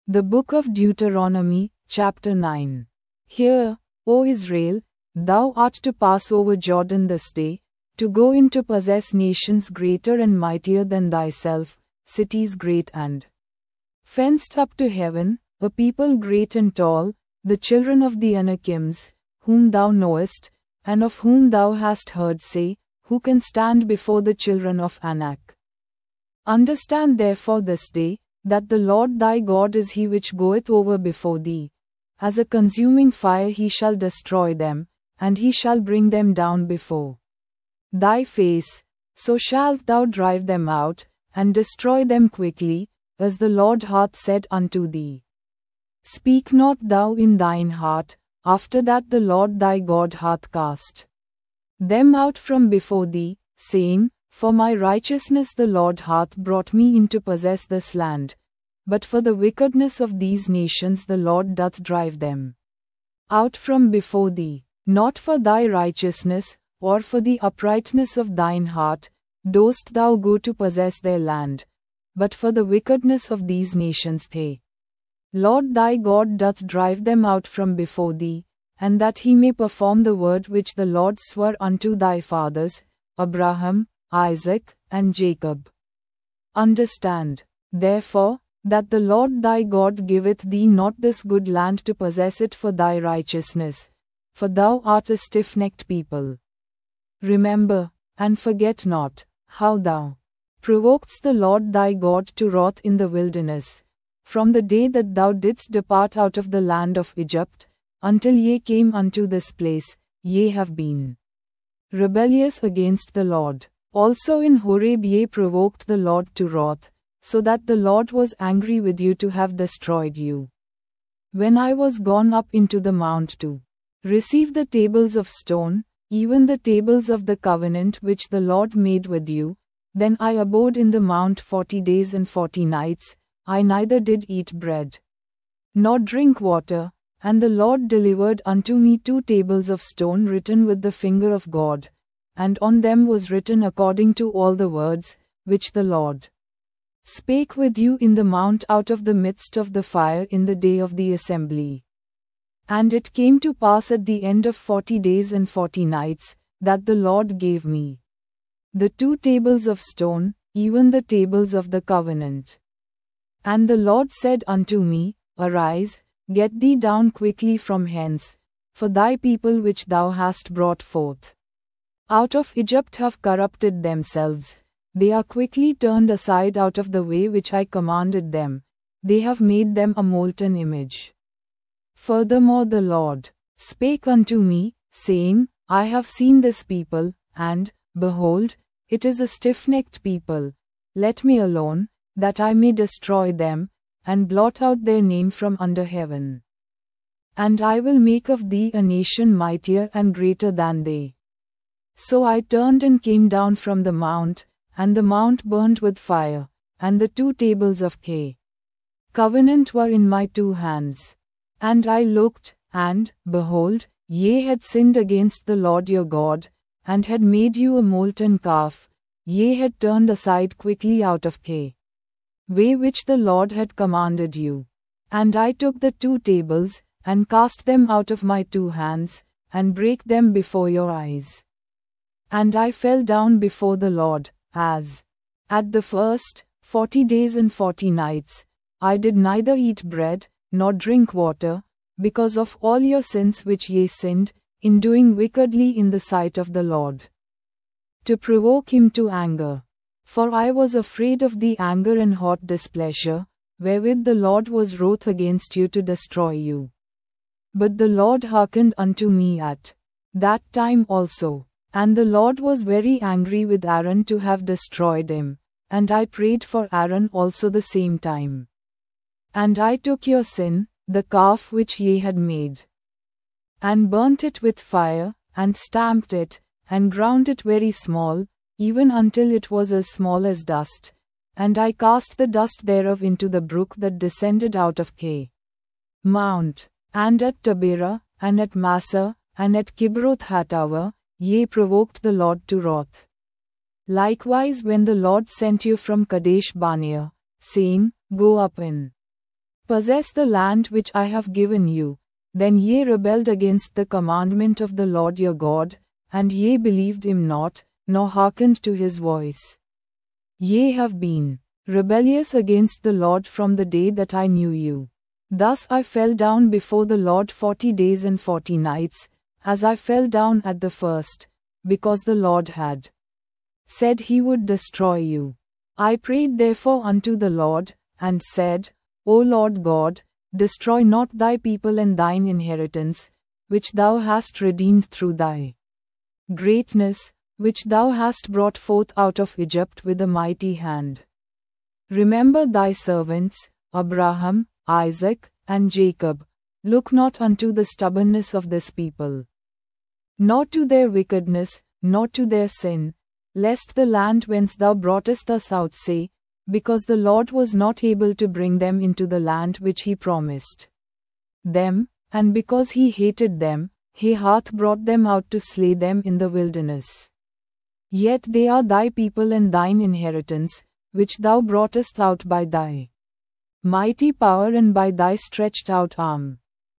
The Book of Deuteronomy, chapter 9. Hear, O Israel, thou art to pass over Jordan this day, to go in to possess nations greater and mightier than thyself, cities great and fenced up to heaven, a people great and tall, the children of the Anakims, whom thou knowest, and of whom thou hast heard say, who can stand before the children of Anak? Understand therefore this day, that the Lord thy God is he which goeth over before thee. As a consuming fire he shall destroy them, and he shall bring them down before thy face, so shalt thou drive them out, and destroy them quickly, as the Lord hath said unto thee. Speak not thou in thine heart, after that the Lord thy God hath cast them out from before thee, saying, For my righteousness the Lord hath brought me in to possess this land. But for the wickedness of these nations the Lord doth drive them out from before thee. Not for thy righteousness, or for the uprightness of thine heart, dost thou go to possess their land, but for the wickedness of these nations the Lord thy God doth drive them out from before thee, and that he may perform the word which the Lord sware unto thy fathers, Abraham, Isaac, and Jacob. Understand, therefore, that the Lord thy God giveth thee not this good land to possess it for thy righteousness, for thou art a stiff-necked people. Remember, and forget not, how thou provokedst the Lord thy God to wrath in the wilderness, from the day that thou didst depart out of the land of Egypt, until ye came unto this place, ye have been rebellious against the Lord. Also in Horeb ye provoked the Lord to wrath, so that the Lord was angry with you to have destroyed you. When I was gone up into the mount to receive the tables of stone, even the tables of the covenant which the Lord made with you, then I abode in the mount 40 days and 40 nights, I neither did eat bread nor drink water, and the Lord delivered unto me 2 tables of stone written with the finger of God, and on them was written according to all the words which the Lord spake with you in the mount out of the midst of the fire in the day of the assembly. And it came to pass at the end of 40 days and 40 nights, that the Lord gave me the 2 tables of stone, even the tables of the covenant. And the Lord said unto me, Arise, get thee down quickly from hence, for thy people which thou hast brought forth out of Egypt have corrupted themselves. They are quickly turned aside out of the way which I commanded them. They have made them a molten image. Furthermore the Lord spake unto me, saying, I have seen this people, and, behold, it is a stiff-necked people. Let me alone, that I may destroy them, and blot out their name from under heaven. And I will make of thee a nation mightier and greater than they. So I turned and came down from the mount, and the mount burned with fire, and the 2 tables of covenant were in my 2 hands. And I looked, and, behold, ye had sinned against the Lord your God, and had made you a molten calf, ye had turned aside quickly out of way which the Lord had commanded you. And I took the 2 tables, and cast them out of my 2 hands, and brake them before your eyes. And I fell down before the Lord, as at the first 40 days and 40 nights, I did neither eat bread, nor drink water, because of all your sins which ye sinned, in doing wickedly in the sight of the Lord, to provoke him to anger. For I was afraid of the anger and hot displeasure, wherewith the Lord was wroth against you to destroy you. But the Lord hearkened unto me at that time also. And the Lord was very angry with Aaron to have destroyed him, and I prayed for Aaron also the same time. And I took your sin, the calf which ye had made, and burnt it with fire, and stamped it, and ground it very small, even until it was as small as dust, and I cast the dust thereof into the brook that descended out of Mount. And at Taberah, and at Massa, and at Kibroth Hattaavah, ye provoked the Lord to wrath. Likewise when the Lord sent you from Kadesh Barnea, saying, Go up in possess the land which I have given you, then ye rebelled against the commandment of the Lord your God, and ye believed him not, nor hearkened to his voice. Ye have been rebellious against the Lord from the day that I knew you. Thus I fell down before the Lord 40 days and 40 nights, as I fell down at the first, because the Lord had said he would destroy you. I prayed therefore unto the Lord, and said, O Lord God, destroy not thy people and thine inheritance, which thou hast redeemed through thy greatness, which thou hast brought forth out of Egypt with a mighty hand. Remember thy servants, Abraham, Isaac, and Jacob. Look not unto the stubbornness of this people, nor to their wickedness, nor to their sin, lest the land whence thou broughtest us out say, because the Lord was not able to bring them into the land which he promised them, and because he hated them, he hath brought them out to slay them in the wilderness. Yet they are thy people and thine inheritance, which thou broughtest out by thy mighty power and by thy stretched out arm.